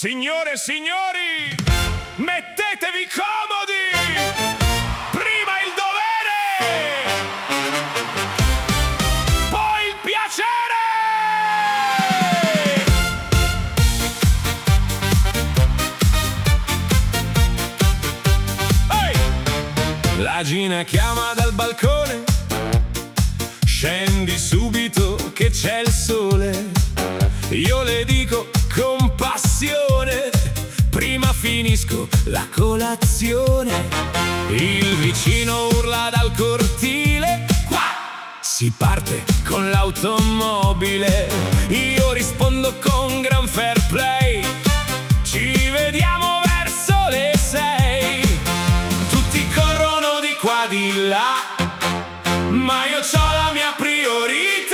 Signore e signori, mettetevi comodi! Prima il dovere, poi il piacere! Ehi! La Gina chiama dal balcone: scendi subito che c'è il sole. Io le dico con passione: prima finisco la colazione. Il vicino urla dal cortile: qua! Si parte con l'automobile. Io rispondo con gran fair play: ci vediamo verso le 6. Tutti corrono di qua di là, ma io c'ho la mia priorità.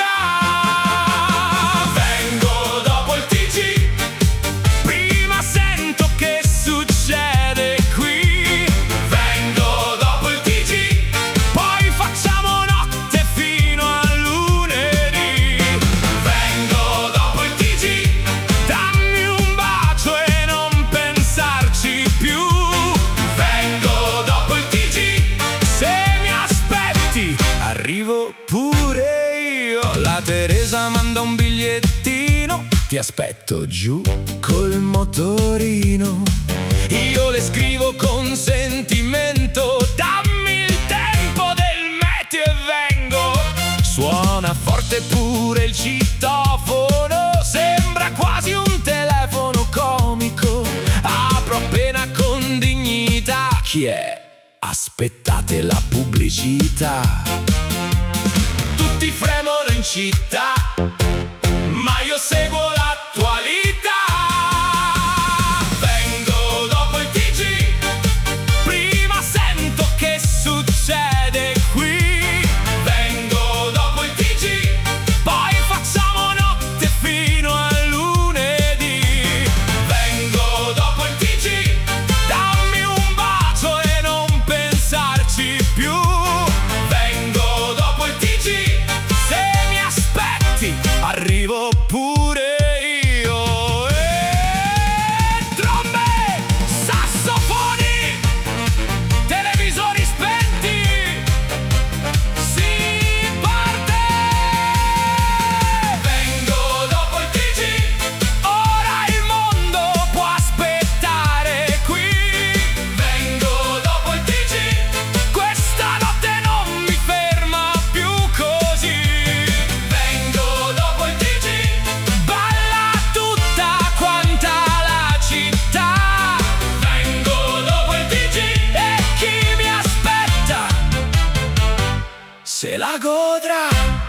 Arrivo pure io. La Teresa manda un bigliettino: ti aspetto giù col motorino. Io le scrivo con sentimento: dammi il tempo del meteo e vengo. Suona forte pure il citofono, sembra quasi un telefono comico. Apro appena con dignità: chi è? Aspettate la pubblicità. Tutti fremono in città, ma io seguo l'attualità. Vengo dopo il TG, prima sento che succede qui. Vengo dopo il TG, poi facciamo notte fino a lunedì. Vengo dopo il TG, dammi un bacio e non pensarci più. Vengo dopo il TG, arrivo pure io. Trombe, sassofoni, televisori spenti, si parte. Vengo dopo il TG, ora il mondo può aspettare qui. Vengo dopo il TG, questa notte non mi ferma più così. Se la godrà.